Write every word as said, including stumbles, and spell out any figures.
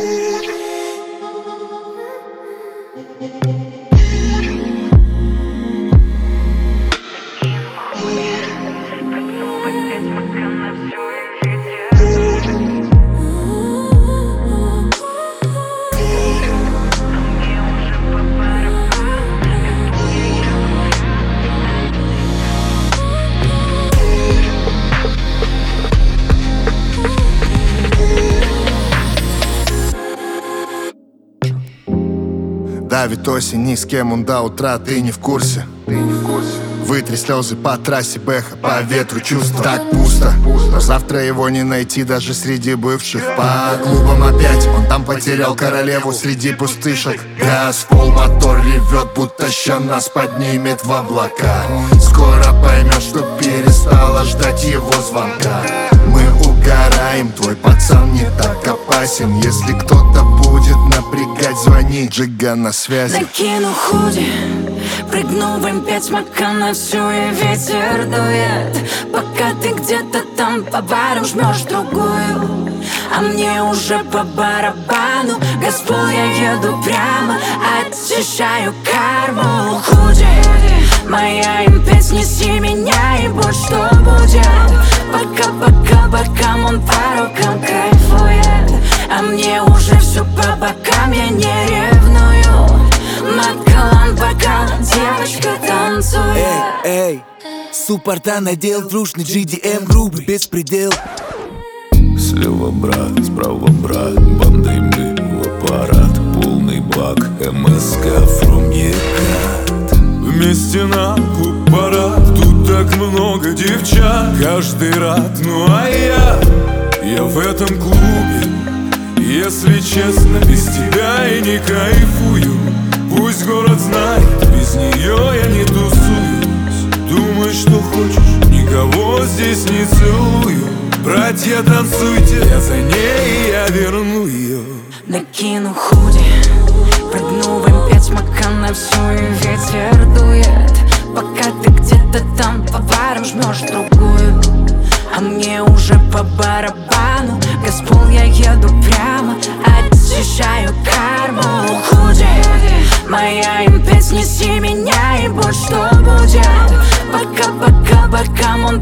Давит осень, ни с кем он до утра, ты не в курсе. Вытри слезы по трассе, бэха, по ветру чувства. Так пусто, но завтра его не найти даже среди бывших. По клубам опять, он там потерял королеву среди пустышек. Газ в пол, мотор ревет, будто ща нас поднимет в облака. Скоро поймешь, что перестала ждать его звонка. Мы угораем, твой пацан не так опасен. Если кто-то будет напрягать, звони, Джига на связи. Накину худи, прыгну в эм пять, смока на всю и ветер дует. Пока ты где-то там по барам жмешь другую, а мне уже по барабану. Газпол, я еду прямо, очищаю карму. Худи, моя эм пять, неси меня, и будь что будет. Пока, пока, пока он по рукам кайфует, а мне уже все по бокам, я не ревную. Маткалан, бокал, девочка танцует. Эй, эй, суппорта надел, трушный джи ди эм, грубый беспредел. Слева брат, справа брат, бандой мы в аппарат. Полный бак, эм эс ка from Екат. Вместе на клуб парад, тут так много девчат. Каждый рад, ну а я, я в этом клубе. Если честно, без тебя я не кайфую. Пусть город знает, без нее я не тусуюсь. Думай, что хочешь, никого здесь не целую. Братья, танцуйте, я за ней, я верну ее. Накину худи, прыгну в эм пять, смока на всю и ветер дует. Пока ты где-то там по барам жмешь другую, а мне уже по барабану. Газпол, я еду прямо, очищаю карму. Худи, моя эм пять, неси меня, и будь что будет. Пока, пока, пока он